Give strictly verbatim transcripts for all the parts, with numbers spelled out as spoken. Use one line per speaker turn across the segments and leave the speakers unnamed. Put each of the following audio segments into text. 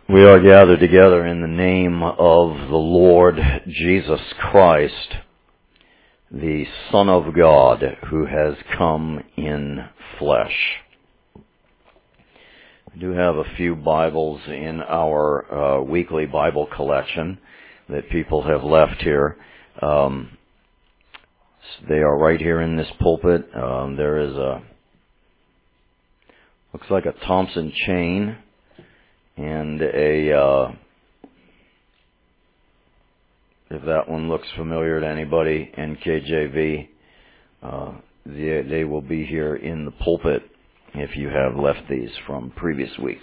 We are gathered together in the name of the Lord Jesus Christ, the Son of God, who has come in flesh. We do have a few Bibles in our uh, weekly Bible collection that people have left here. Um, they are right here in this pulpit. Um, there is a, looks like a Thompson chain and a, uh, if that one looks familiar to anybody, N K J V, uh, they, they will be here in the pulpit if you have left these from previous weeks.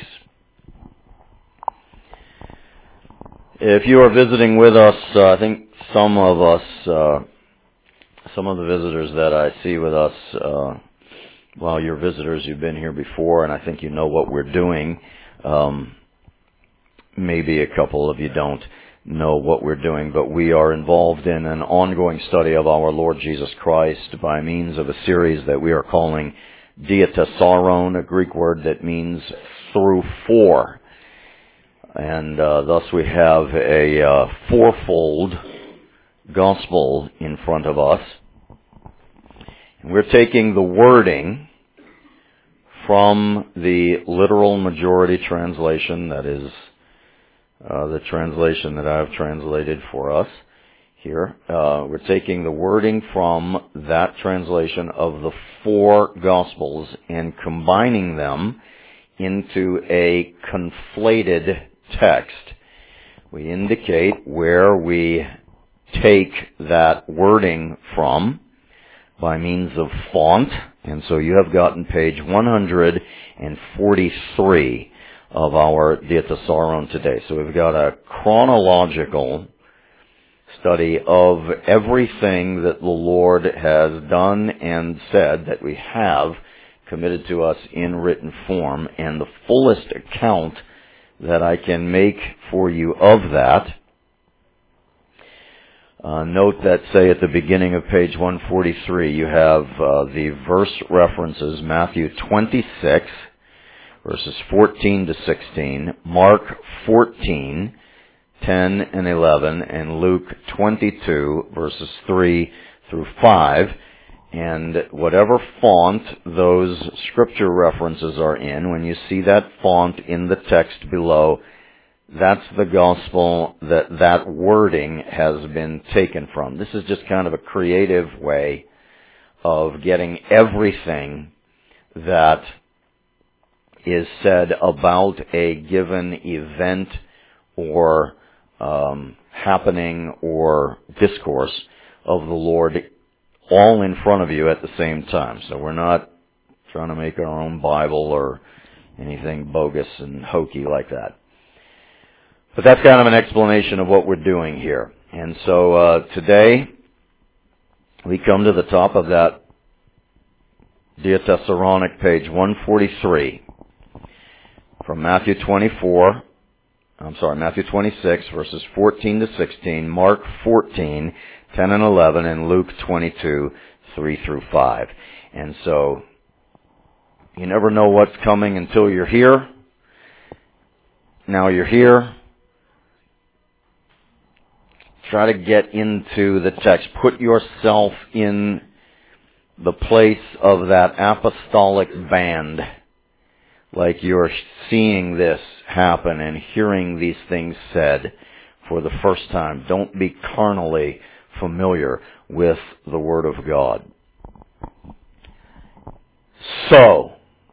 If you are visiting with us, uh, I think some of us, uh, some of the visitors that I see with us, uh, well, you're visitors, you've been here before, and I think you know what we're doing. Um, maybe a couple of you don't know what we're doing, but we are involved in an ongoing study of our Lord Jesus Christ by means of a series that we are calling Diatessaron, a Greek word that means through four. And uh, thus we have a uh, fourfold gospel in front of us. And we're taking the wording from the literal majority translation, that is uh, the translation that I've translated for us here. Uh, we're taking the wording from that translation of the four Gospels and combining them into a conflated text. We indicate where we take that wording from by means of font, and so you have gotten page one hundred forty-three of our Diatessaron today. So we've got a chronological study of everything that the Lord has done and said that we have committed to us in written form, and the fullest account that I can make for you of that. Uh, note that, say, at the beginning of page one forty-three, you have uh, the verse references, Matthew twenty-six, verses fourteen to sixteen, Mark fourteen, ten and eleven, and Luke twenty-two, verses three through five. And whatever font those scripture references are in, when you see that font in the text below, that's the gospel that that wording has been taken from. This is just kind of a creative way of getting everything that is said about a given event or um, happening or discourse of the Lord all in front of you at the same time. So we're not trying to make our own Bible or anything bogus and hokey like that. But that's kind of an explanation of what we're doing here. And so uh, today we come to the top of that Diatessaronic page one forty-three from Matthew twenty-four, I'm sorry, Matthew twenty-six, verses fourteen to sixteen, Mark fourteen, ten and eleven, and Luke twenty-two, three through five. And so you never know what's coming until you're here. Now you're here. Try to get into the text. Put yourself in the place of that apostolic band, like you're seeing this happen and hearing these things said for the first time. Don't be carnally familiar with the Word of God. So,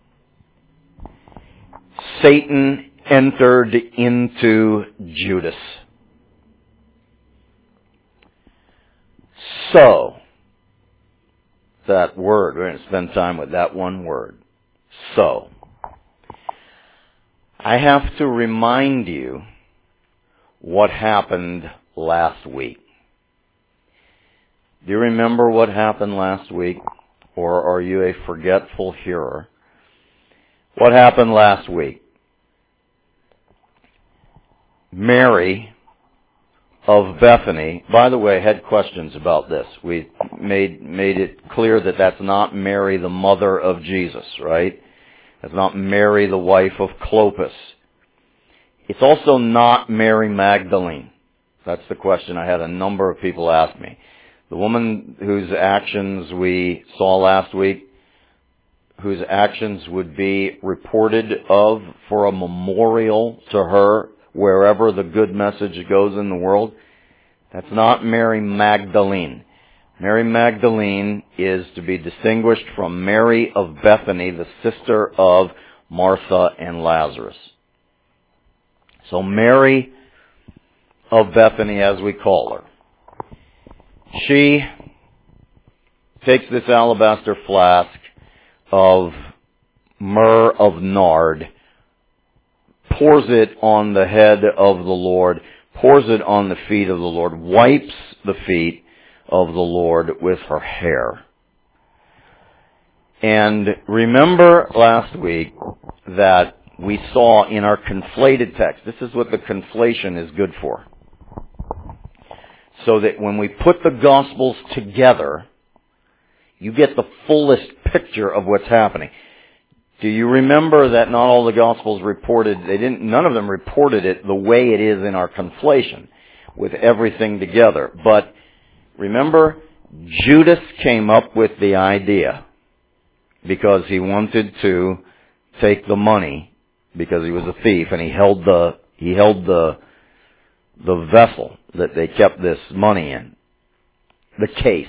Satan entered into Judas. So, that word, we're going to spend time with that one word. So, I have to remind you what happened last week. Do you remember what happened last week? Or are you a forgetful hearer? What happened last week? Mary of Bethany, by the way, had questions about this. We made made it clear that that's not Mary, the mother of Jesus, right? That's not Mary, the wife of Clopas. It's also not Mary Magdalene. That's the question I had a number of people ask me. The woman whose actions we saw last week, whose actions would be reported of for a memorial to her wherever the good message goes in the world, that's not Mary Magdalene. Mary Magdalene is to be distinguished from Mary of Bethany, the sister of Martha and Lazarus. So Mary of Bethany, as we call her, she takes this alabaster flask of myrrh of nard, pours it on the head of the Lord, pours it on the feet of the Lord, wipes the feet of the Lord with her hair. And remember last week that we saw in our conflated text, this is what the conflation is good for. So that when we put the Gospels together, you get the fullest picture of what's happening. Do you remember that not all the Gospels reported, they didn't, none of them reported it the way it is in our conflation, with everything together. But remember, Judas came up with the idea because he wanted to take the money because he was a thief, and he held the he held the the vessel that they kept this money in, the case.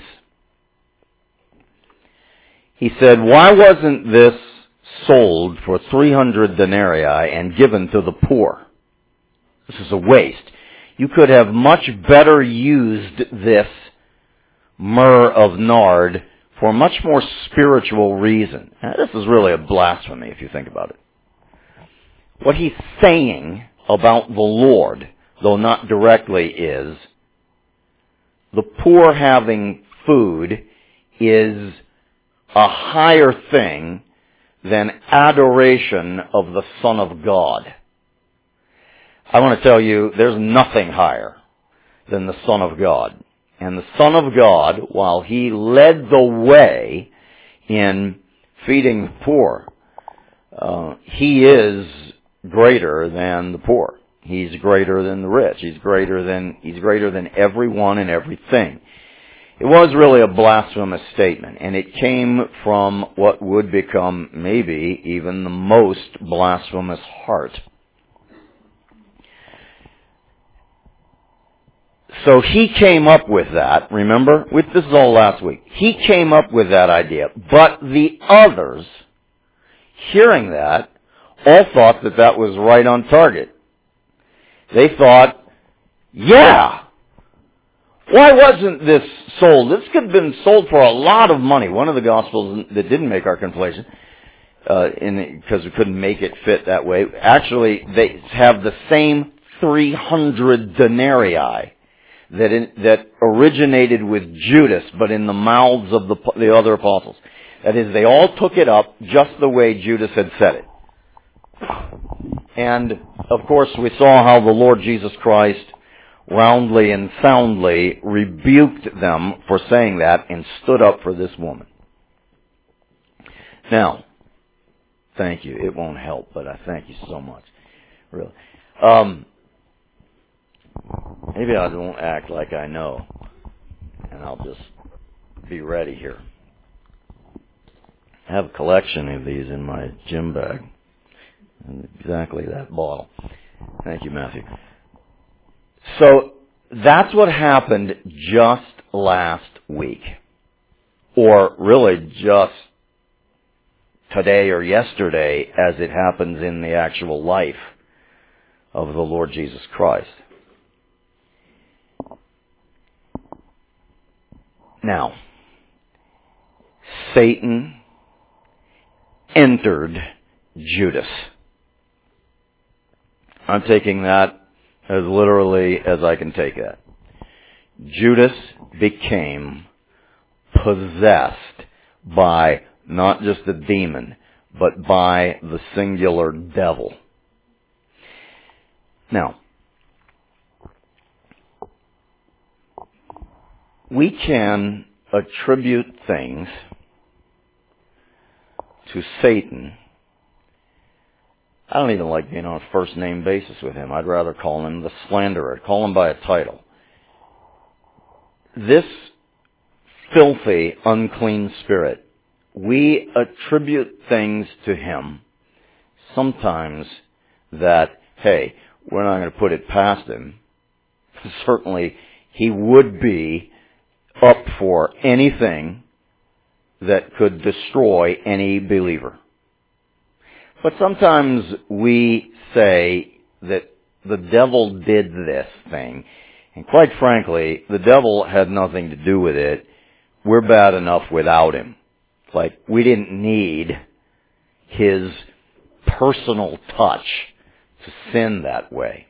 He said, "Why wasn't this sold for three hundred denarii and given to the poor? This is a waste. You could have much better used this myrrh of nard for a much more spiritual reason." Now, this is really a blasphemy if you think about it. What he's saying about the Lord, though not directly, is the poor having food is a higher thing than adoration of the Son of God. I want to tell you, there's nothing higher than the Son of God. And the Son of God, while He led the way in feeding the poor, uh, He is greater than the poor. He's greater than the rich. He's greater than, He's greater than everyone and everything. It was really a blasphemous statement, and it came from what would become maybe even the most blasphemous heart. So he came up with that, remember? This is all last week. He came up with that idea. But the others, hearing that, all thought that that was right on target. They thought, yeah, why wasn't this sold? This could have been sold for a lot of money. One of the Gospels that didn't make our conflation, uh, in because we couldn't make it fit that way, actually they have the same three hundred denarii that in, that originated with Judas, but in the mouths of the, the other apostles. That is, they all took it up just the way Judas had said it. And, of course, we saw how the Lord Jesus Christ roundly and soundly rebuked them for saying that and stood up for this woman. Now, thank you. It won't help, but I thank you so much. Really. Um... Maybe I won't act like I know, and I'll just be ready here. I have a collection of these in my gym bag. Exactly that bottle. Thank you, Matthew. So, that's what happened just last week. Or really just today or yesterday, as it happens in the actual life of the Lord Jesus Christ. Now, Satan entered Judas. I'm taking that as literally as I can take that. Judas became possessed by not just the demon, but by the singular devil. Now, we can attribute things to Satan I don't even like being on a first name basis with him. I'd rather call him the slanderer, call him by a title. This filthy, unclean spirit, we attribute things to him sometimes that, hey, we're not going to put it past him. Certainly, he would be up for anything that could destroy any believer. But sometimes we say that the devil did this thing, and quite frankly, the devil had nothing to do with it. We're bad enough without him. Like, we didn't need his personal touch to sin that way.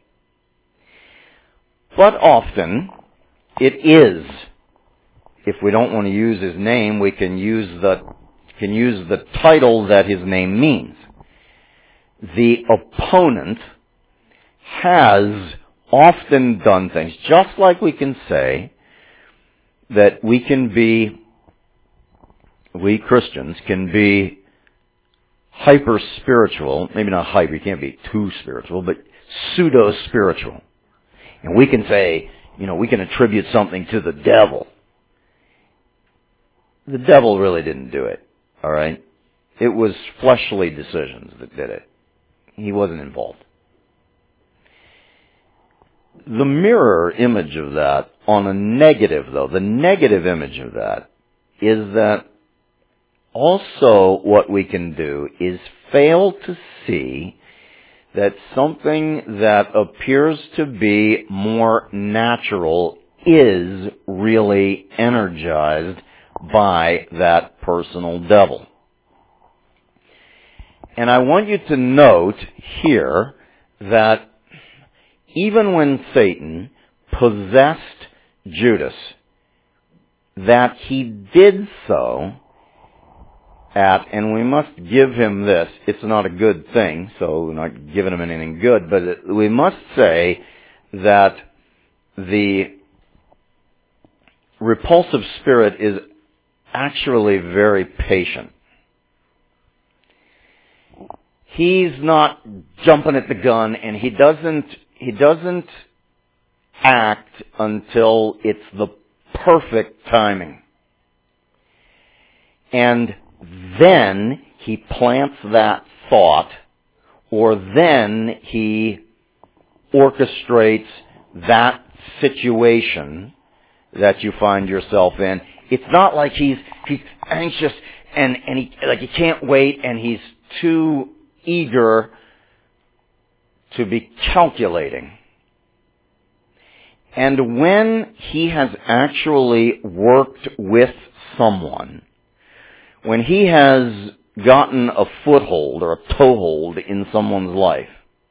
But often, it is. If we don't want to use his name, we can use the can use the title that his name means. The opponent has often done things, just like we can say that we can be, we Christians can be hyper-spiritual, maybe not hyper, you can't be too spiritual, but pseudo-spiritual. And we can say, you know, we can attribute something to the devil. The devil really didn't do it, all right? It was fleshly decisions that did it. He wasn't involved. The mirror image of that, on a negative though, the negative image of that is that also what we can do is fail to see that something that appears to be more natural is really energized by that personal devil. And I want you to note here that even when Satan possessed Judas, that he did so at, and we must give him this, it's not a good thing, so we're not giving him anything good, but it, we must say that the repulsive spirit is actually very patient. He's not jumping at the gun, and he doesn't he doesn't act until it's the perfect timing. And then he plants that thought, or then he orchestrates that situation that you find yourself in. It's not like he's he's anxious and, and he like he can't wait and he's too eager to be calculating. And when he has actually worked with someone, when he has gotten a foothold or a toehold in someone's life,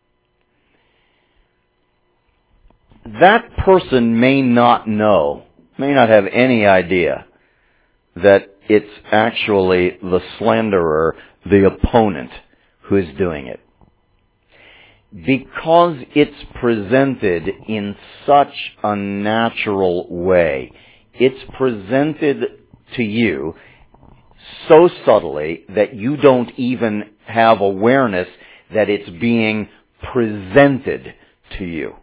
that person may not know, may not have any idea that it's actually the slanderer, the opponent, who is doing it. Because it's presented in such a natural way. It's presented to you so subtly that you don't even have awareness that it's being presented to you.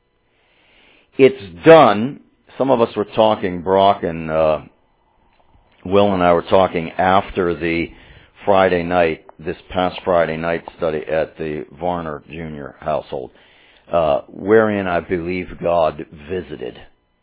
It's done, some of us were talking, Brock and uh, Will and I were talking after the Friday night, this past Friday night study at the Varner Junior household, uh, wherein I believe God visited.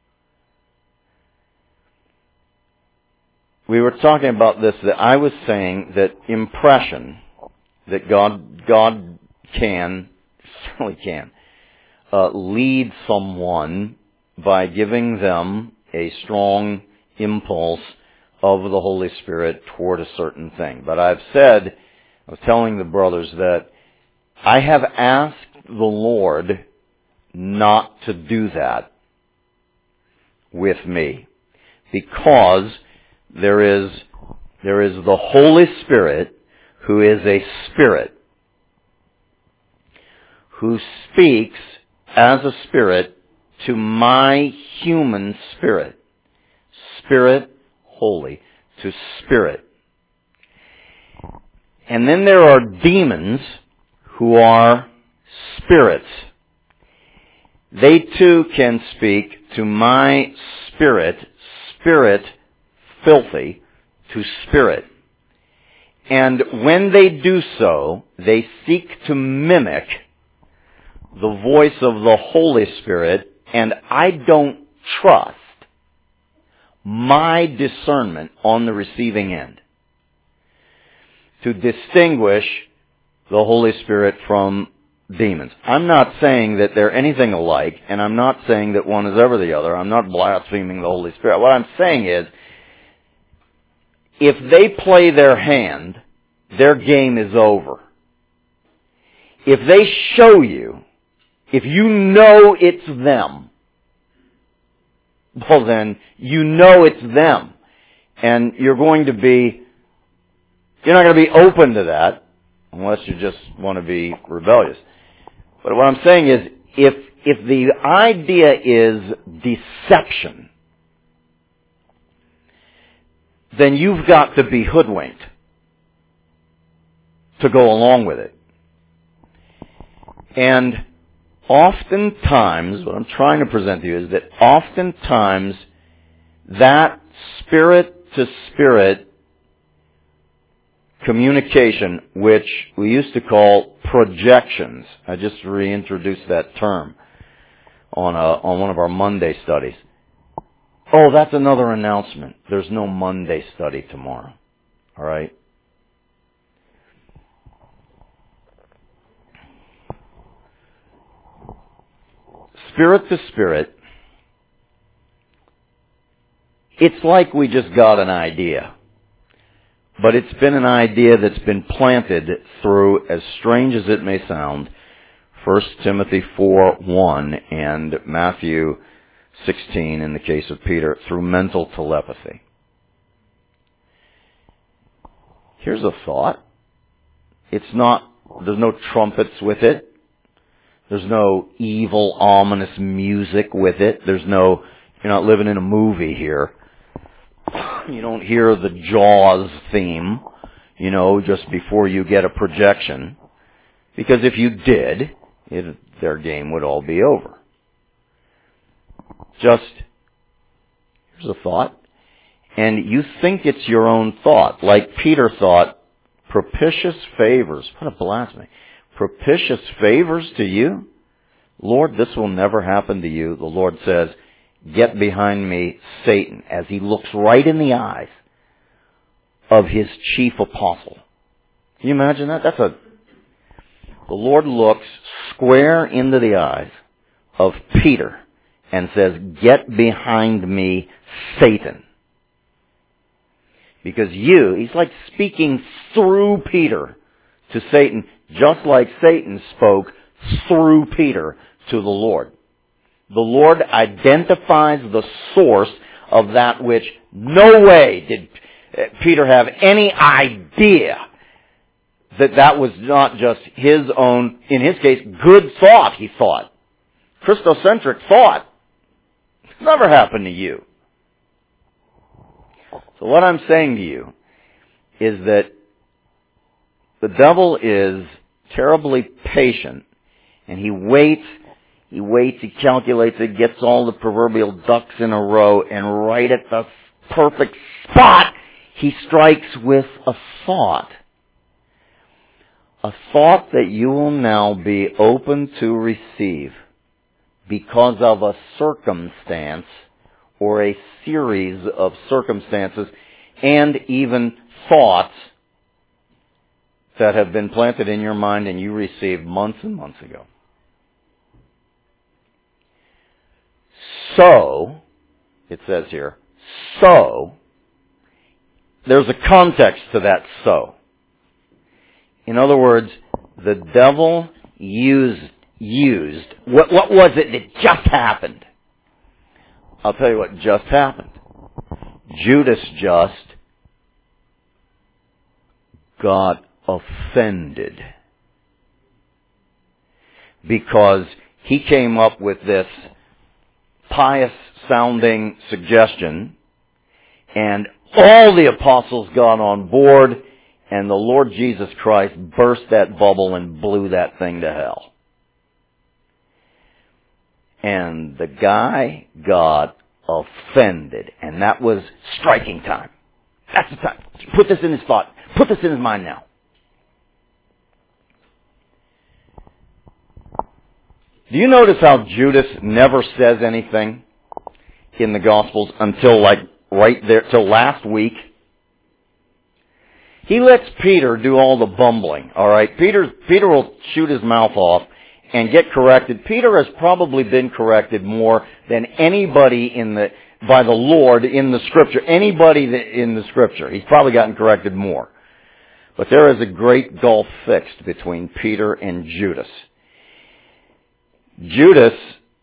We were talking about this, that I was saying that impression, that God, God can, certainly can, uh, lead someone by giving them a strong impulse of the Holy Spirit toward a certain thing. But I've said, I was telling the brothers that I have asked the Lord not to do that with me, because there is there is the Holy Spirit, who is a spirit, who speaks as a spirit to my human spirit. Spirit, holy, to spirit. And then there are demons who are spirits. They too can speak to my spirit, spirit filthy, to spirit. And when they do so, they seek to mimic the voice of the Holy Spirit, and I don't trust my discernment on the receiving end to distinguish the Holy Spirit from demons. I'm not saying that they're anything alike, and I'm not saying that one is ever the other. I'm not blaspheming the Holy Spirit. What I'm saying is, if they play their hand, their game is over. If they show you, if you know it's them, well then, you know it's them. And you're going to be, you're not going to be open to that, unless you just want to be rebellious. But what I'm saying is, if, if the idea is deception, then you've got to be hoodwinked to go along with it. And oftentimes, what I'm trying to present to you is that oftentimes that spirit-to-spirit communication, which we used to call projections, I just reintroduced that term on, a, on one of our Monday studies. Oh, that's another announcement. There's no Monday study tomorrow. All right? Spirit to spirit, it's like we just got an idea. But it's been an idea that's been planted through, as strange as it may sound, First Timothy four one and Matthew sixteen in the case of Peter, through mental telepathy. Here's a thought. It's not, there's no trumpets with it. There's no evil, ominous music with it. There's no, you're not living in a movie here. You don't hear the Jaws theme, you know, just before you get a projection. Because if you did, it, their game would all be over. Just, here's a thought. And you think it's your own thought. Like Peter thought, propitious favors. What a blasphemy. Propitious favors to you? Lord, this will never happen to you. The Lord says, get behind me, Satan, as he looks right in the eyes of his chief apostle. Can you imagine that? That's a, the Lord looks square into the eyes of Peter and says, get behind me, Satan. Because you, he's like speaking through Peter to Satan, just like Satan spoke through Peter to the Lord. The Lord identifies the source of that which no way did Peter have any idea that that was not just his own, in his case, good thought, he thought. Christocentric thought. It's never happened to you. So what I'm saying to you is that the devil is terribly patient, and he waits, he waits, he calculates, he gets all the proverbial ducks in a row, and right at the perfect spot, he strikes with a thought. A thought that you will now be open to receive because of a circumstance or a series of circumstances and even thoughts that have been planted in your mind and you received months and months ago. So, it says here, so, there's a context to that so. In other words, the devil used, used, what, what was it that just happened? I'll tell you what just happened. Judas just got offended because he came up with this pious-sounding suggestion, and all the apostles got on board, and the Lord Jesus Christ burst that bubble and blew that thing to hell. And the guy got offended, and that was striking time. That's the time. Put this in his thought. Put this in his mind now. Do you notice how Judas never says anything in the Gospels until like right there, till last week? He lets Peter do all the bumbling, all right? Peter, Peter will shoot his mouth off and get corrected. Peter has probably been corrected more than anybody in the, by the Lord in the Scripture. Anybody in the Scripture. He's probably gotten corrected more. But there is a great gulf fixed between Peter and Judas. Judas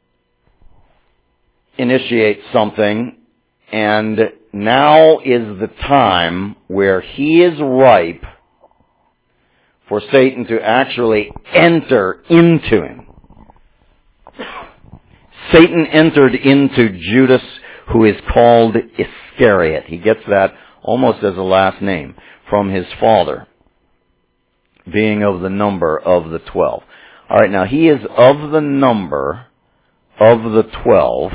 initiates something, and now is the time where he is ripe for Satan to actually enter into him. Satan entered into Judas, who is called Iscariot. He gets that almost as a last name from his father, being of the number of the twelve. All right, now he is of the number of the twelve,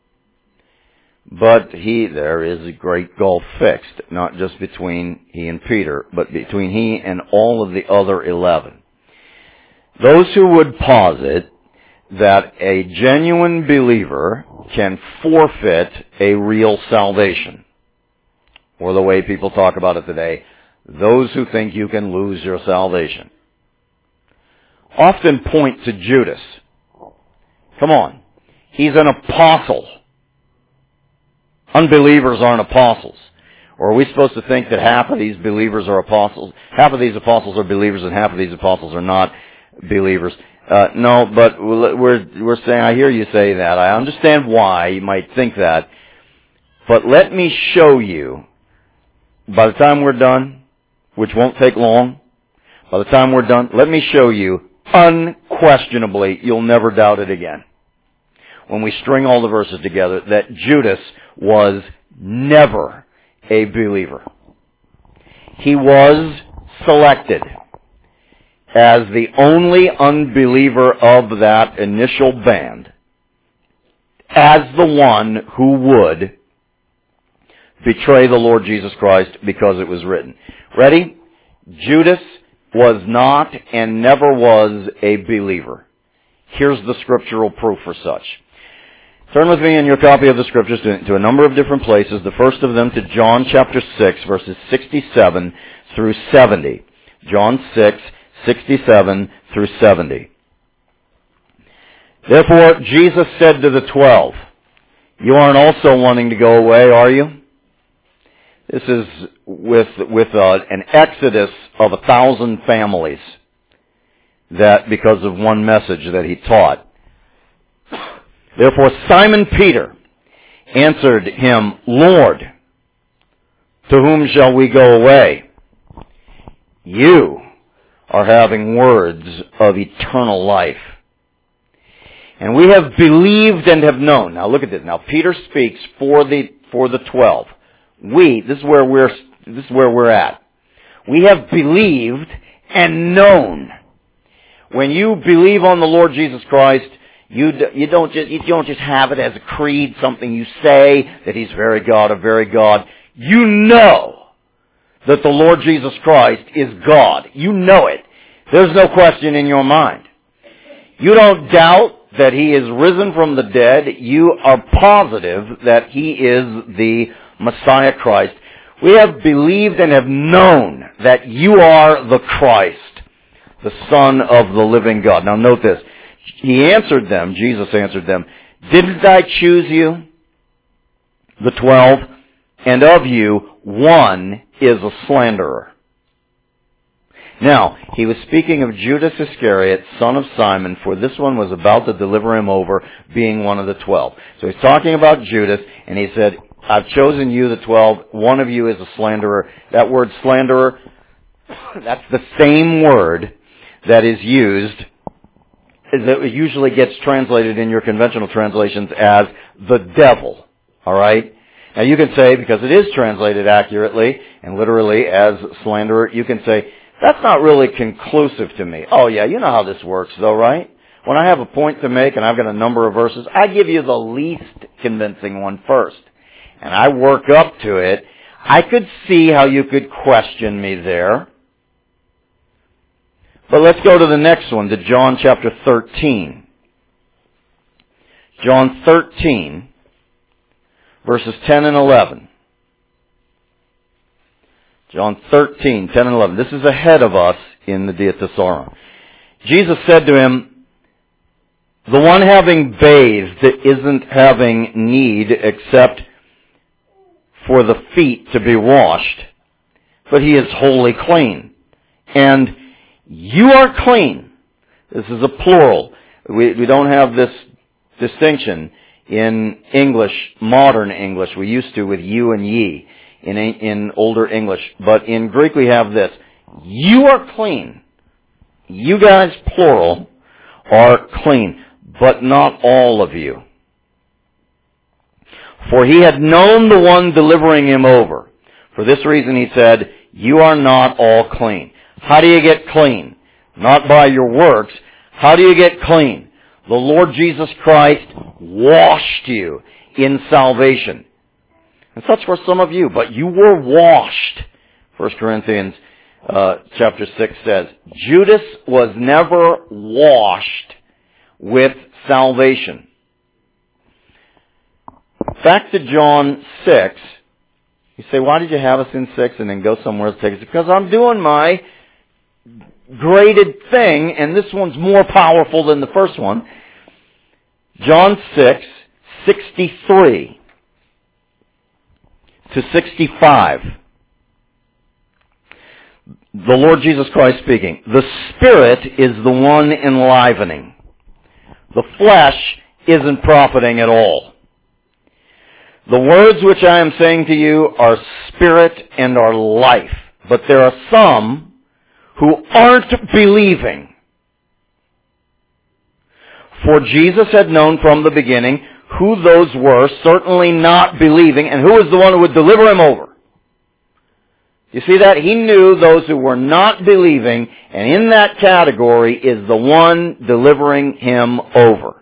but he, there is a great gulf fixed, not just between he and Peter, but between he and all of the other eleven. Those who would posit that a genuine believer can forfeit a real salvation, or the way people talk about it today, those who think you can lose your salvation, often point to Judas. Come on. He's an apostle. Unbelievers aren't apostles. Or are we supposed to think that half of these believers are apostles? Half of these apostles are believers and half of these apostles are not believers. Uh, no, but we're, we're saying, I hear you say that. I understand why you might think that. But let me show you, by the time we're done, which won't take long, by the time we're done, let me show you, unquestionably, you'll never doubt it again, when we string all the verses together, that Judas was never a believer. He was selected as the only unbeliever of that initial band, as the one who would betray the Lord Jesus Christ, because it was written. Ready? Judas was not and never was a believer. Here's the scriptural proof for such. Turn with me in your copy of the Scriptures to, to a number of different places. The first of them to John chapter six, verses sixty-seven through seventy. John six, sixty-seven through seventy. Therefore, Jesus said to the twelve, you aren't also wanting to go away, are you? This is with, with uh, an exodus of a thousand families, that because of one message that he taught. Therefore Simon Peter answered him, Lord, to whom shall we go away? You are having words of eternal life. And we have believed and have known. Now look at this. Now Peter speaks for the, for the twelve. We, this is where we're, this is where we're at. We have believed and known. When you believe on the Lord Jesus Christ, you, you don't just, you don't just have it as a creed, something you say, that He's very God, a very God. You know that the Lord Jesus Christ is God. You know it. There's no question in your mind. You don't doubt that He is risen from the dead. You are positive that He is the Messiah Christ. We have believed and have known that you are the Christ, the Son of the living God. Now note this. He answered them, Jesus answered them, didn't I choose you, the twelve, and of you one is a slanderer. Now, he was speaking of Judas Iscariot, son of Simon, for this one was about to deliver him over, being one of the twelve. So he's talking about Judas, and he said, I've chosen you, the twelve. One of you is a slanderer. That word slanderer, that's the same word that is used, that usually gets translated in your conventional translations as the devil. All right? Now you can say, because it is translated accurately and literally as slanderer, you can say, that's not really conclusive to me. Oh yeah, you know how this works though, right? When I have a point to make and I've got a number of verses, I give you the least convincing one first. And I work up to it. I could see how you could question me there. But let's go to the next one, to John chapter thirteen. John thirteen, verses ten and eleven. John thirteen, ten and eleven. This is ahead of us in the Dia Thesaurus. Jesus said to him, the one having bathed isn't having need except for the feet to be washed, but he is wholly clean. And you are clean. This is a plural. We, we don't have this distinction in English, modern English. We used to with you and ye in, in older English. But in Greek we have this. You are clean. You guys, plural, are clean, but not all of you. For he had known the one delivering him over. For this reason he said, you are not all clean. How do you get clean? Not by your works. How do you get clean? The Lord Jesus Christ washed you in salvation. And such were some of you, but you were washed. First Corinthians uh, chapter six says, Judas was never washed with salvation. Back to John six. You say, why did you have us in six and then go somewhere else to take us? Because I'm doing my graded thing, and this one's more powerful than the first one. John six, sixty-three to sixty-five. The Lord Jesus Christ speaking. The Spirit is the one enlivening. The flesh isn't profiting at all. The words which I am saying to you are spirit and are life. But there are some who aren't believing. For Jesus had known from the beginning who those were, certainly not believing, and who was the one who would deliver him over. You see that? He knew those who were not believing, and in that category is the one delivering him over.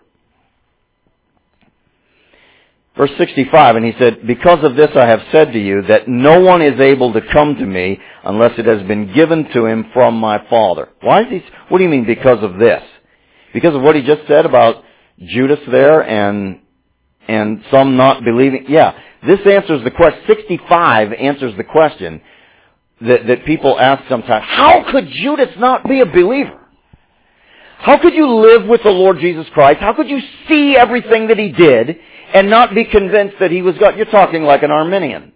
Verse sixty-five, and he said, because of this I have said to you that no one is able to come to me unless it has been given to him from my Father. Why is he, what do you mean because of this? Because of what he just said about Judas there and, and some not believing? Yeah, this answers the question, sixty-five answers the question that, that people ask sometimes. How could Judas not be a believer? How could you live with the Lord Jesus Christ? How could you see everything that he did and not be convinced that he was God? You're talking like an Arminian.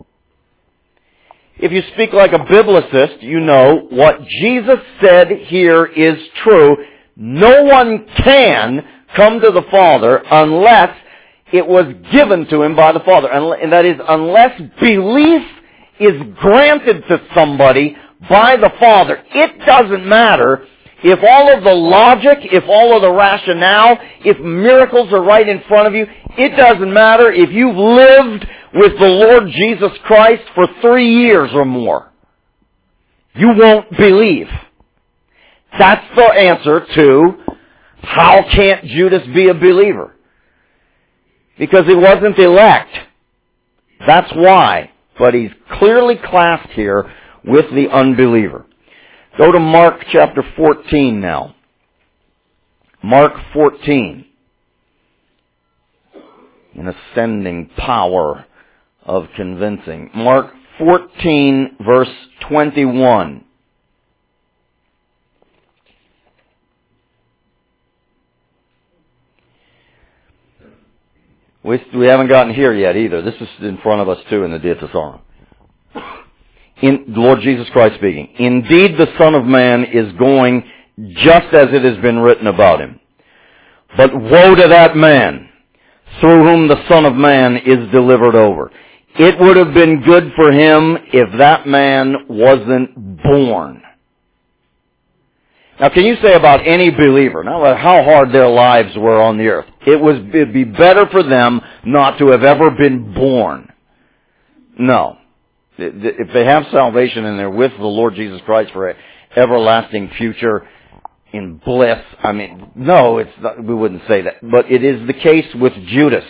If you speak like a biblicist, you know what Jesus said here is true. No one can come to the Father unless it was given to him by the Father. And that is, unless belief is granted to somebody by the Father. It doesn't matter if all of the logic, if all of the rationale, if miracles are right in front of you. It doesn't matter if you've lived with the Lord Jesus Christ for three years or more. You won't believe. That's the answer to how can't Judas be a believer? Because he wasn't elect. That's why. But he's clearly classed here with the unbeliever. Go to Mark chapter fourteen now. Mark fourteen. An ascending power of convincing. Mark fourteen verse twenty-one. We, we haven't gotten here yet either. This is in front of us too in the Dia Thesaurus. In Lord Jesus Christ speaking, indeed the Son of Man is going just as it has been written about him. But woe to that man through whom the Son of Man is delivered over. It would have been good for him if that man wasn't born. Now can you say about any believer, no matter how hard their lives were on the earth, it was, it'd be better for them not to have ever been born. No. If they have salvation and they're with the Lord Jesus Christ for an everlasting future in bliss, I mean, no, it's not, we wouldn't say that. But it is the case with Judas.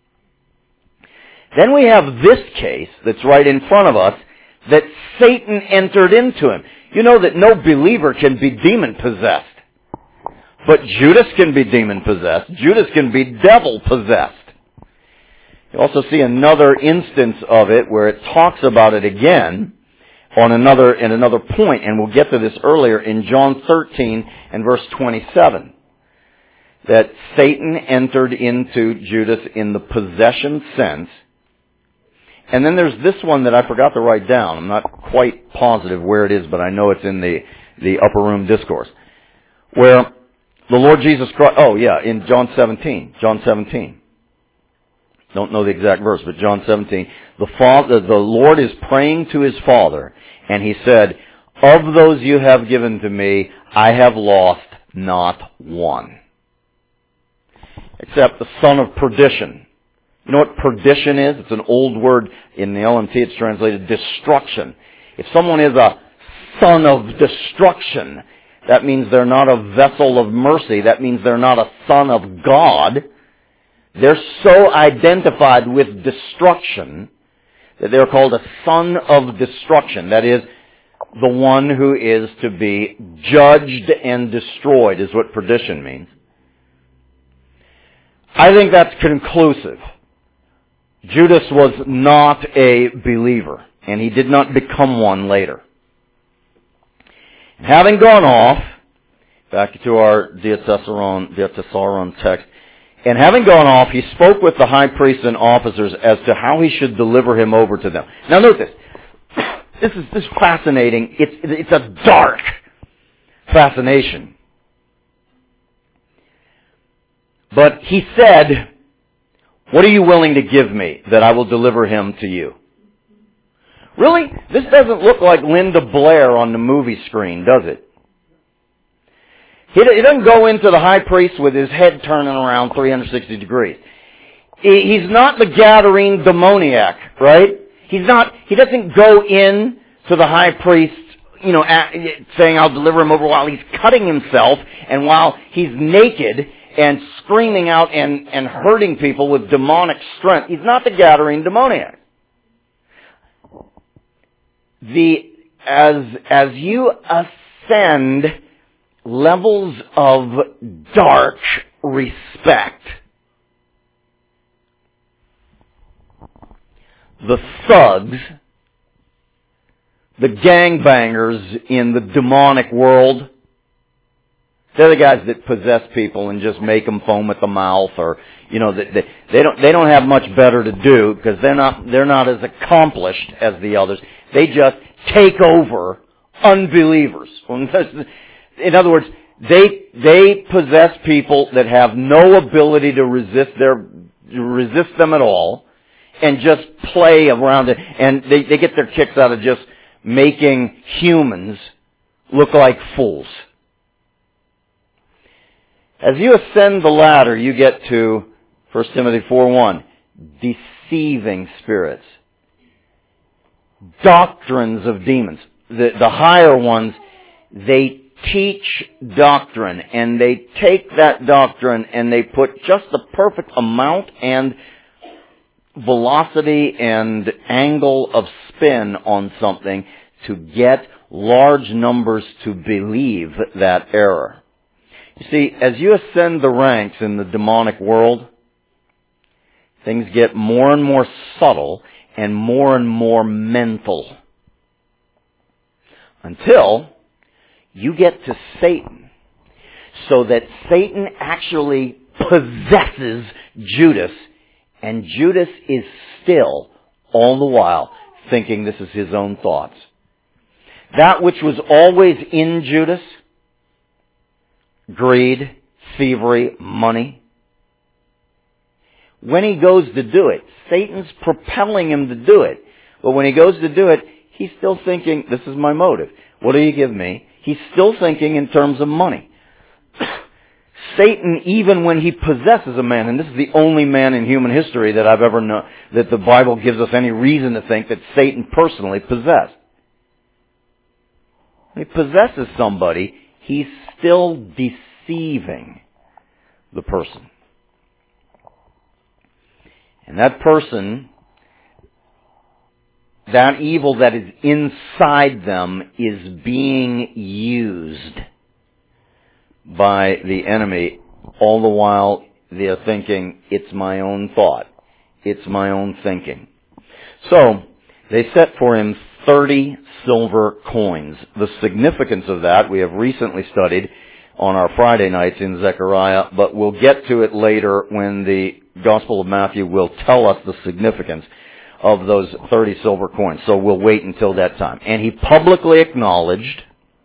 Then we have this case that's right in front of us, that Satan entered into him. You know that no believer can be demon-possessed. But Judas can be demon-possessed. Judas can be devil-possessed. You also see another instance of it where it talks about it again on another, in another point, and we'll get to this earlier in John thirteen and verse twenty-seven. That Satan entered into Judas in the possession sense. And then there's this one that I forgot to write down. I'm not quite positive where it is, but I know it's in the, the upper room discourse. Where the Lord Jesus Christ, oh yeah, in John seventeen, John seventeen. Don't know the exact verse, but John seventeen. The Father, the Lord is praying to His Father, and He said, "Of those you have given to me, I have lost not one, except the son of perdition." You know what perdition is? It's an old word in the L M T. It's translated destruction. If someone is a son of destruction, that means they're not a vessel of mercy. That means they're not a son of God. They're so identified with destruction that they're called a son of destruction. That is, the one who is to be judged and destroyed is what perdition means. I think that's conclusive. Judas was not a believer, and he did not become one later. Having gone off, back to our Diatessaron, Diatessaron text, and having gone off, he spoke with the high priests and officers as to how he should deliver him over to them. Now note this. This is, this is fascinating. It's, it's a dark fascination. But he said, "What are you willing to give me that I will deliver him to you?" Really? This doesn't look like Linda Blair on the movie screen, does it? He doesn't go into the high priest with his head turning around three hundred sixty degrees. He's not the Gadarene demoniac, right? He's not, he doesn't go in to the high priest, you know, saying, "I'll deliver him over," while he's cutting himself and while he's naked and screaming out and, and hurting people with demonic strength. He's not the Gadarene demoniac. The, as, as you ascend levels of dark respect, the thugs, the gangbangers in the demonic world, they're the guys that possess people and just make them foam at the mouth, or, you know, they, they, they don't, they don't have much better to do because they're not, they're not as accomplished as the others. They just take over unbelievers. In other words, they, they possess people that have no ability to resist their, resist them at all, and just play around it, and they, they get their kicks out of just making humans look like fools. As you ascend the ladder, you get to First Timothy four one, deceiving spirits, doctrines of demons. The, the higher ones, they teach doctrine, and they take that doctrine and they put just the perfect amount and velocity and angle of spin on something to get large numbers to believe that error. You see, as you ascend the ranks in the demonic world, things get more and more subtle and more and more mental. Until you get to Satan, so that Satan actually possesses Judas, and Judas is still, all the while, thinking this is his own thoughts. That which was always in Judas, greed, thievery, money, when he goes to do it, Satan's propelling him to do it. But when he goes to do it, he's still thinking, this is my motive. What do you give me? He's still thinking in terms of money. Satan, even when he possesses a man, and this is the only man in human history that I've ever known, that the Bible gives us any reason to think that Satan personally possessed. When he possesses somebody, he's still deceiving the person. And that person, that evil that is inside them, is being used by the enemy, all the while they're thinking, it's my own thought, it's my own thinking. So, they set for him thirty silver coins. The significance of that we have recently studied on our Friday nights in Zechariah, but we'll get to it later when the Gospel of Matthew will tell us the significance of those thirty silver coins. So we'll wait until that time. And he publicly acknowledged,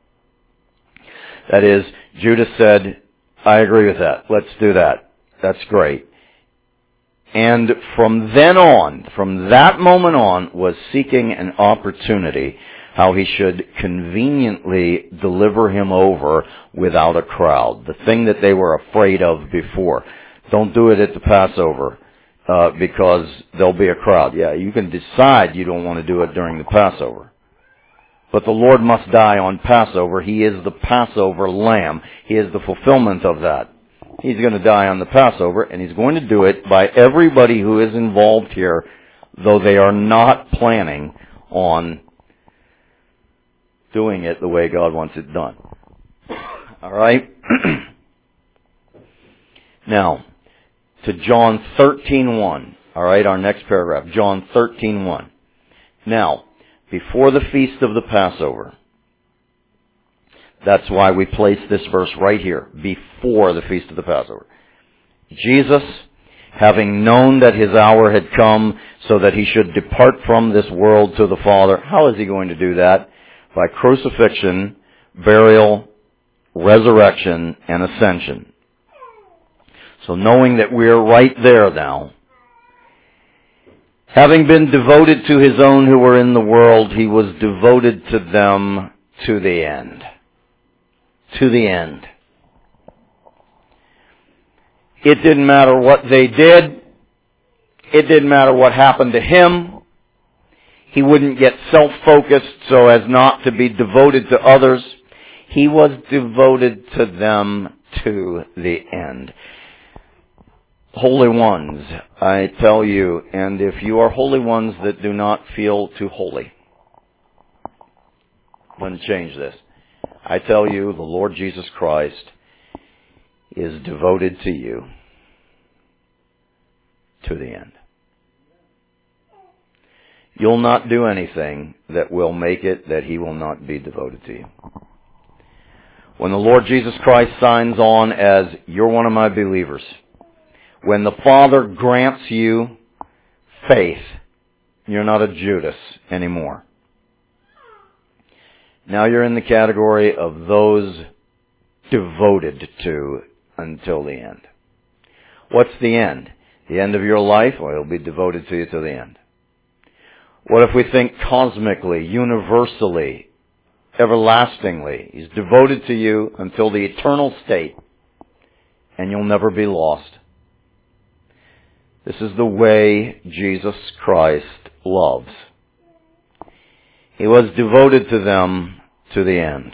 that is, Judas said, I agree with that. Let's do that. That's great. And from then on, from that moment on, was seeking an opportunity how he should conveniently deliver him over without a crowd. The thing that they were afraid of before. Don't do it at the Passover uh, because there'll be a crowd. Yeah, you can decide you don't want to do it during the Passover. But the Lord must die on Passover. He is the Passover lamb. He is the fulfillment of that. He's going to die on the Passover, and he's going to do it by everybody who is involved here, though they are not planning on doing it the way God wants it done. All right? Now, to John thirteen one. All right, our next paragraph. John thirteen one. Now, before the feast of the Passover, that's why we place this verse right here, before the feast of the Passover. Jesus, having known that his hour had come so that he should depart from this world to the Father, how is he going to do that? By crucifixion, burial, resurrection, and ascension. So knowing that we're right there now, having been devoted to his own who were in the world, he was devoted to them to the end. To the end. It didn't matter what they did. It didn't matter what happened to him. He wouldn't get self-focused so as not to be devoted to others. He was devoted to them to the end. Holy ones, I tell you, and if you are holy ones that do not feel too holy, I'm going to change this. I tell you, the Lord Jesus Christ is devoted to you to the end. You'll not do anything that will make it that he will not be devoted to you. When the Lord Jesus Christ signs on as, you're one of my believers, when the Father grants you faith, you're not a Judas anymore. Now you're in the category of those devoted to until the end. What's the end? The end of your life? Well, he'll be devoted to you till the end. What if we think cosmically, universally, everlastingly? He's devoted to you until the eternal state, and you'll never be lost. This is the way Jesus Christ loves. He was devoted to them to the end.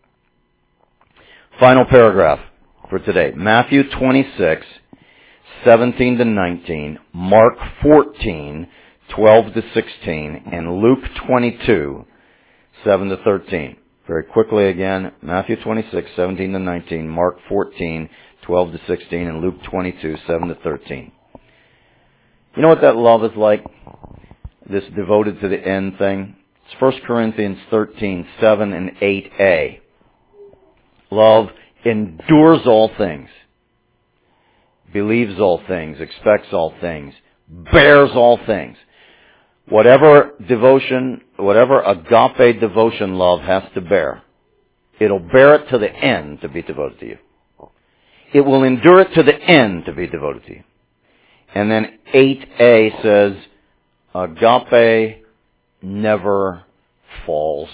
Final paragraph for today. Matthew twenty-six, seventeen to nineteen, Mark fourteen, twelve to sixteen, and Luke twenty-two, seven to thirteen. Very quickly again, Matthew twenty-six, seventeen to nineteen, Mark fourteen, twelve to sixteen, and Luke twenty-two, seven to thirteen. You know what that love is like? This devoted to the end thing? It's First Corinthians thirteen, seven and eight a. Love endures all things, believes all things, expects all things, bears all things. Whatever devotion, whatever agape devotion love has to bear, it'll bear it to the end to be devoted to you. It will endure it to the end to be devoted to you. And then eight a says, agape never falls.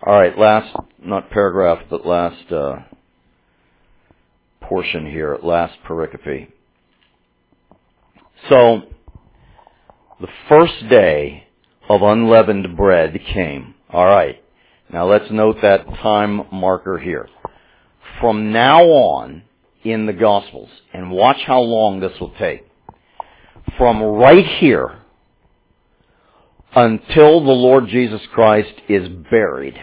All right, last, not paragraph, but last uh, portion here, last pericope. So, the first day of unleavened bread came. All right, now let's note that time marker here. From now on in the Gospels, and watch how long this will take, from right here until the Lord Jesus Christ is buried,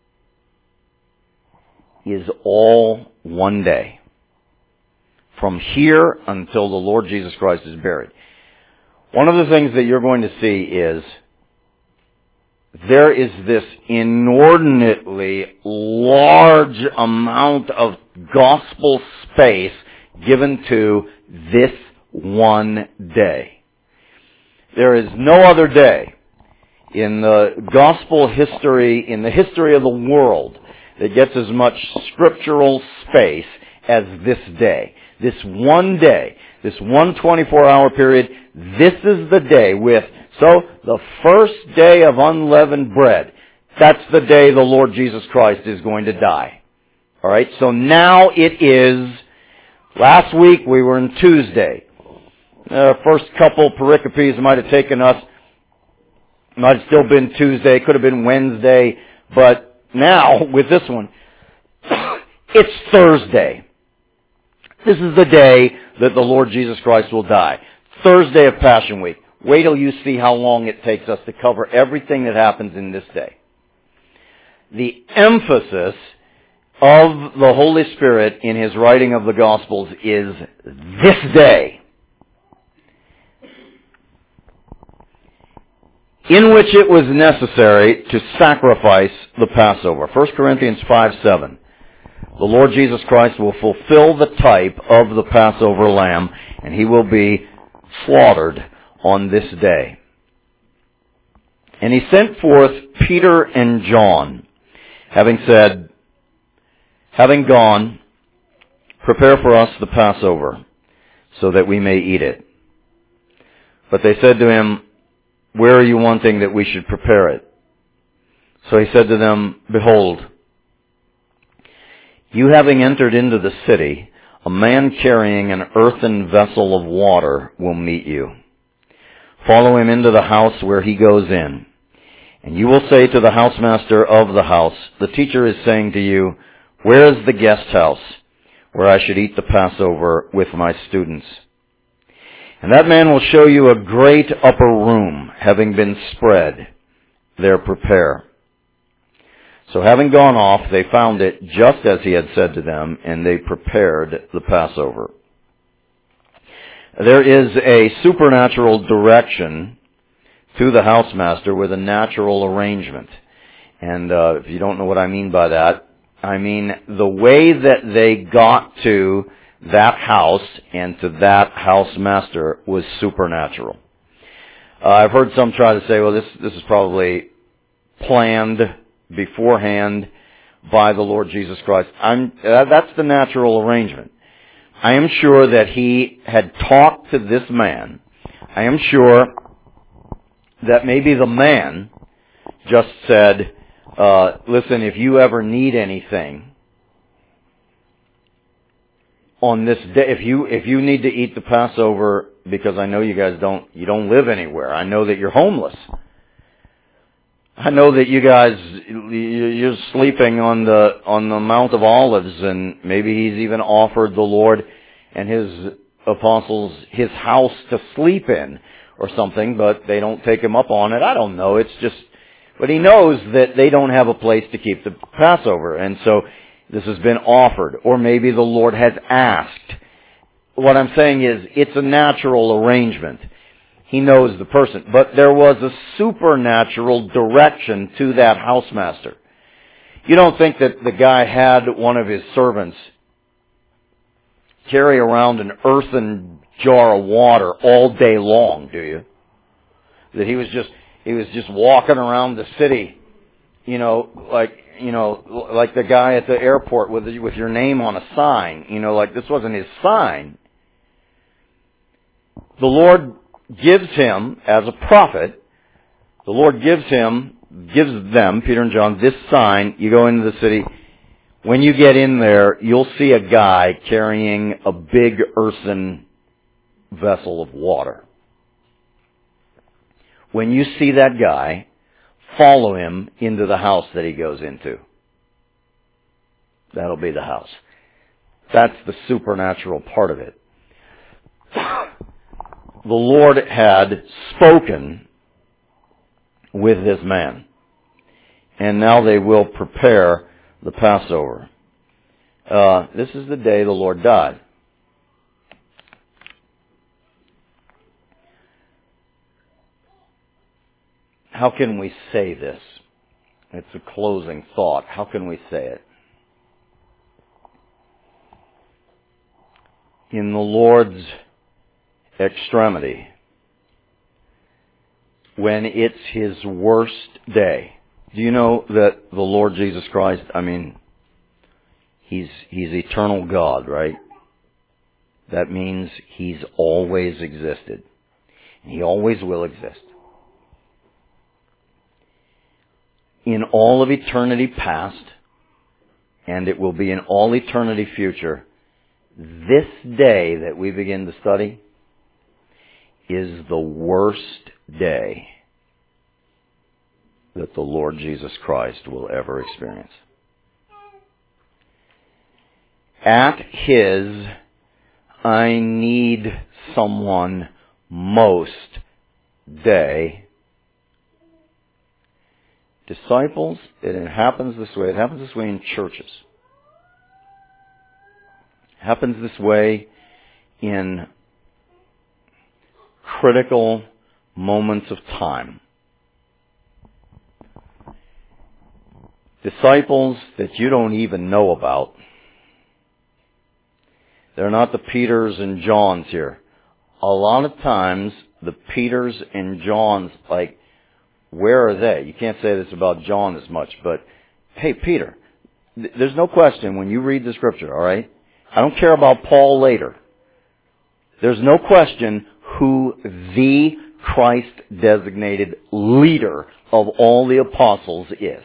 is all one day. From here until the Lord Jesus Christ is buried. One of the things that you're going to see is there is this inordinately large amount of gospel space given to this one day. There is no other day in the gospel history, in the history of the world, that gets as much scriptural space as this day. This one day, this one twenty-four hour period, this is the day with, so the first day of unleavened bread, that's the day the Lord Jesus Christ is going to die. Alright, so now it is, last week we were in Tuesday. The uh, first couple pericopes might have taken us, might have still been Tuesday, could have been Wednesday, but now, with this one, it's Thursday. This is the day that the Lord Jesus Christ will die. Thursday of Passion Week. Wait till you see how long it takes us to cover everything that happens in this day. The emphasis of the Holy Spirit in His writing of the Gospels is this day, in which it was necessary to sacrifice the Passover. First Corinthians five seven. The Lord Jesus Christ will fulfill the type of the Passover lamb, and He will be slaughtered on this day. And He sent forth Peter and John, having said, having gone, prepare for us the Passover, so that we may eat it. But they said to Him, where are you wanting that we should prepare it? So He said to them, behold, you having entered into the city, a man carrying an earthen vessel of water will meet you. Follow him into the house where he goes in. And you will say to the housemaster of the house, the teacher is saying to you, where is the guest house where I should eat the Passover with my students? And that man will show you a great upper room, having been spread. There prepare. So having gone off, they found it just as He had said to them, and they prepared the Passover. There is a supernatural direction to the housemaster with a natural arrangement. And uh, if you don't know what I mean by that, I mean the way that they got to that house and to that housemaster was supernatural. Uh, I've heard some try to say, well, this this is probably planned beforehand by the Lord Jesus Christ. I'm uh, that's the natural arrangement. I am sure that He had talked to this man. I am sure that maybe the man just said, uh, listen, if you ever need anything on this day, if you if you need to eat the Passover, because I know you guys don't you don't live anywhere. I know that you're homeless. I know that you guys you're sleeping on the on the Mount of Olives, and maybe He's even offered the Lord and His apostles His house to sleep in or something, but they don't take Him up on it. I don't know. It's just, but He knows that they don't have a place to keep the Passover, and so this has been offered, or maybe the Lord has asked. What I'm saying is, it's a natural arrangement. He knows the person. But there was a supernatural direction to that housemaster. You don't think that the guy had one of his servants carry around an earthen jar of water all day long, do you? That he was just, he was just walking around the city, you know, like, you know, like the guy at the airport with with your name on a sign. You know, like this wasn't his sign. The Lord gives him, as a prophet, the Lord gives him gives them, Peter and John, this sign. You go into the city. When you get in there, you'll see a guy carrying a big earthen vessel of water. When you see that guy, follow him into the house that he goes into. That'll be the house. That's the supernatural part of it. The Lord had spoken with this man. And now they will prepare the Passover. Uh, this is the day the Lord died. How can we say this? It's a closing thought. How can we say it? In the Lord's extremity, when it's His worst day. Do you know that the Lord Jesus Christ, I mean, He's, He's eternal God, right? That means He's always existed. He always will exist. In all of eternity past, and it will be in all eternity future, this day that we begin to study is the worst day that the Lord Jesus Christ will ever experience. At His I need someone most day, disciples, it happens this way. It happens this way in churches. It happens this way in critical moments of time. Disciples that you don't even know about. They're not the Peters and Johns here. A lot of times, the Peters and Johns, like, where are they? You can't say this about John as much, but, hey, Peter, th- there's no question when you read the Scripture, all right? I don't care about Paul later. There's no question who the Christ-designated leader of all the apostles is.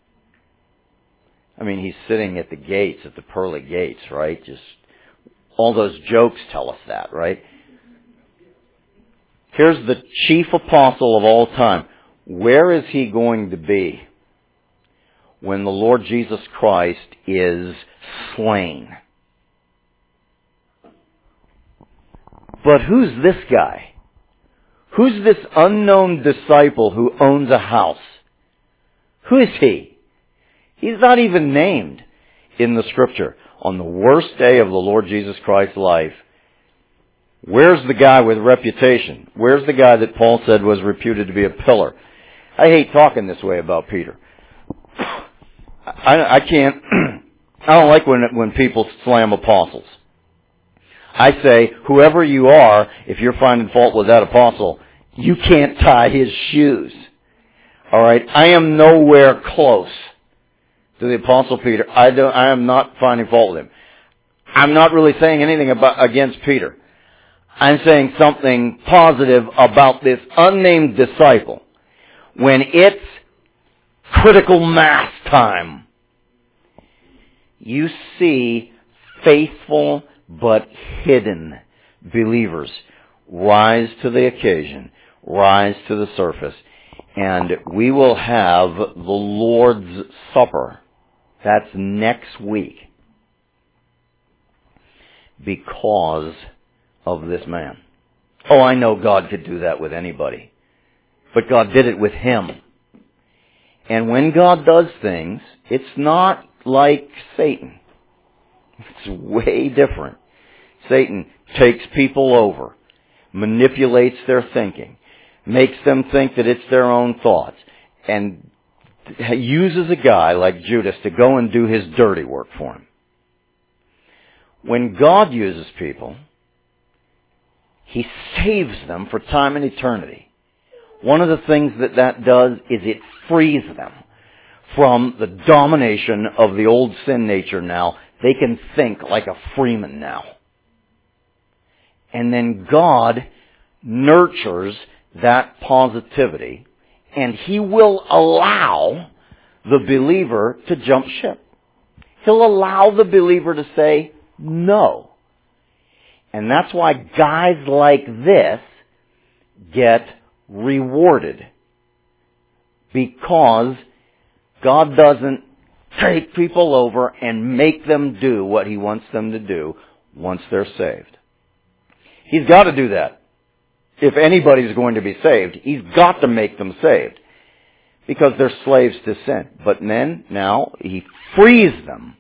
I mean, he's sitting at the gates, at the pearly gates, right? Just all those jokes tell us that, right? Here's the chief apostle of all time. Where is he going to be when the Lord Jesus Christ is slain? But who's this guy? Who's this unknown disciple who owns a house? Who is he? He's not even named in the Scripture. On the worst day of the Lord Jesus Christ's life, where's the guy with reputation? Where's the guy that Paul said was reputed to be a pillar? I hate talking this way about Peter. I, I can't, I don't like when, when people slam apostles. I say, whoever you are, if you're finding fault with that apostle, you can't tie his shoes. Alright? I am nowhere close to the Apostle Peter. I don't, I am not finding fault with him. I'm not really saying anything about, against Peter. I'm saying something positive about this unnamed disciple. When it's critical mass time, you see faithful but hidden believers rise to the occasion, rise to the surface, and we will have the Lord's Supper. That's next week because of this man. Oh, I know God could do that with anybody, but God did it with him. And when God does things, it's not like Satan. It's way different. Satan takes people over, manipulates their thinking, makes them think that it's their own thoughts, and uses a guy like Judas to go and do his dirty work for him. When God uses people, He saves them for time and eternity. One of the things that that does is it frees them from the domination of the old sin nature now. They can think like a freeman now. And then God nurtures that positivity and He will allow the believer to jump ship. He'll allow the believer to say no. And that's why guys like this get rewarded. Because God doesn't take people over and make them do what He wants them to do once they're saved. He's got to do that. If anybody's going to be saved, He's got to make them saved. Because they're slaves to sin. But then, now, He frees them.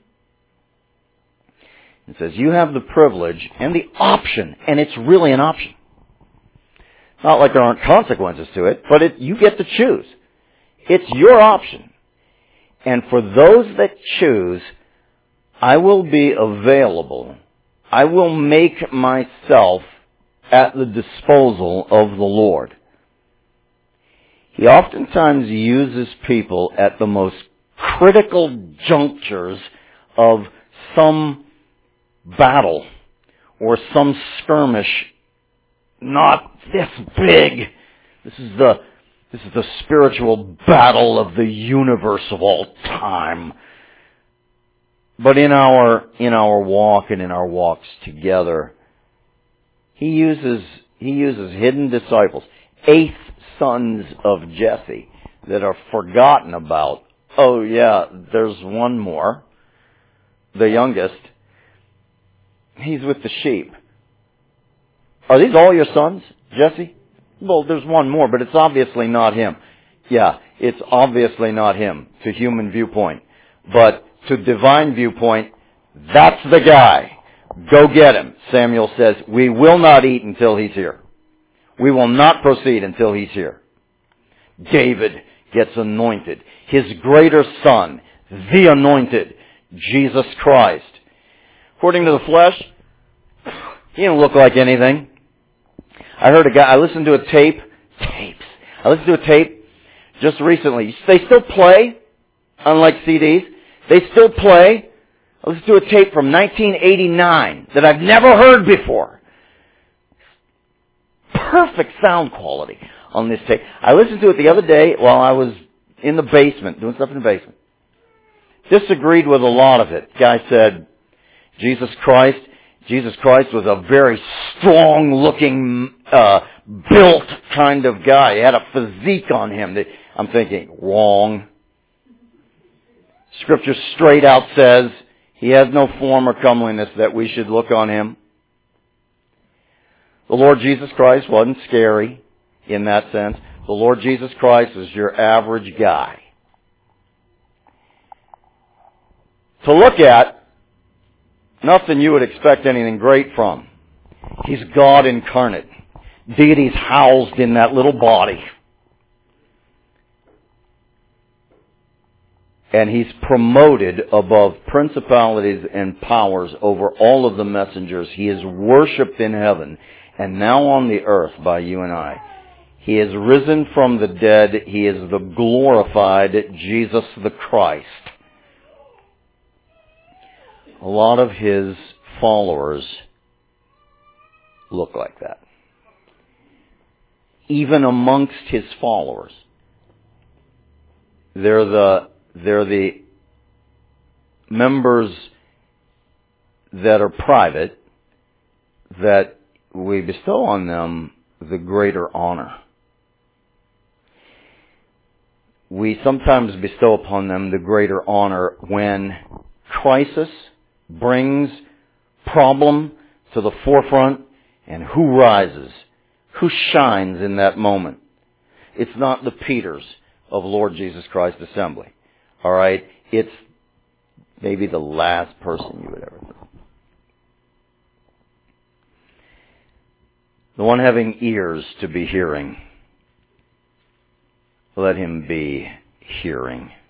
And says, you have the privilege and the option. And it's really an option. Not like there aren't consequences to it, but it, you get to choose. It's your option. And for those that choose, I will be available. I will make myself at the disposal of the Lord. He oftentimes uses people at the most critical junctures of some battle or some skirmish. Not this big. This is the This is the spiritual battle of the universe of all time. But in our in our walk and in our walks together, he uses he uses hidden disciples, eighth sons of Jesse, that are forgotten about. Oh yeah, there's one more, the youngest. He's with the sheep. Are these all your sons, Jesse? Well, there's one more, but it's obviously not him. Yeah, it's obviously not him to human viewpoint. But to divine viewpoint, that's the guy. Go get him. Samuel says, we will not eat until he's here. We will not proceed until he's here. David gets anointed. His greater son, the anointed, Jesus Christ. According to the flesh, he didn't look like anything. I heard a guy, I listened to a tape, tapes, I listened to a tape just recently. They still play, unlike C Ds. They still play. I listened to a tape from nineteen eighty-nine that I've never heard before. Perfect sound quality on this tape. I listened to it the other day while I was in the basement, doing stuff in the basement. Disagreed with a lot of it. Guy said, Jesus Christ, Jesus Christ was a very strong-looking, uh, built kind of guy. He had a physique on him. That I'm thinking, wrong. Scripture straight out says, he has no form or comeliness that we should look on him. The Lord Jesus Christ wasn't scary in that sense. The Lord Jesus Christ is your average guy. To look at, nothing you would expect anything great from. He's God incarnate. Deity's housed in that little body. And He's promoted above principalities and powers over all of the messengers. He is worshipped in heaven and now on the earth by you and I. He is risen from the dead. He is the glorified Jesus the Christ. A lot of His followers look like that. Even amongst His followers. They're the, they're the members that are private that we bestow on them the greater honor. We sometimes bestow upon them the greater honor when crisis brings problem to the forefront, and who rises? Who shines in that moment? It's not the Peters of Lord Jesus Christ Assembly. All right? It's maybe the last person you would ever know. The one having ears to be hearing, let him be hearing.